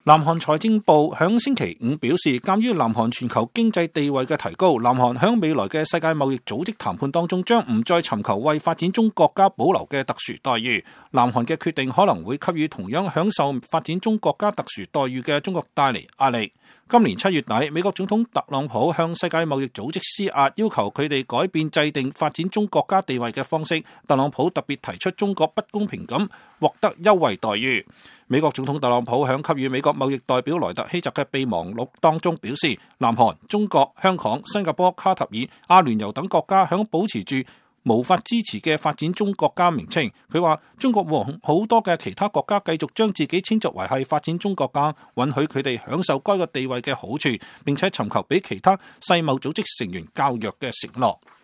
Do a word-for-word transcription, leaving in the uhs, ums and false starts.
南韓財政部響星期五表示，鑒於南韓全球經濟地位嘅提高，南韓響未來嘅世界貿易組織談判當中，將唔再尋求為發展中國家保留嘅特殊待遇。南韓嘅決定可能會給予同樣享受發展中國家特殊待遇嘅中國帶嚟壓力。今年七月底，美國總統特朗普向世界貿易組織施壓，要求佢哋改變制定發展中國家地位嘅方式。特朗普特別提出中國不公平咁獲得優惠待遇。美國總統特朗普響給予美國貿易代表萊特希澤嘅備忘錄當中表示，南韓、中國、香港、新加坡、卡塔爾、阿聯酋等國家響保持住無法支持嘅發展中國家名稱。佢話中國和好多嘅其他國家繼續將自己稱作為係發展中國家，允許佢哋享受該個地位嘅好處，並且尋求比其他世貿組織成員較弱嘅承諾。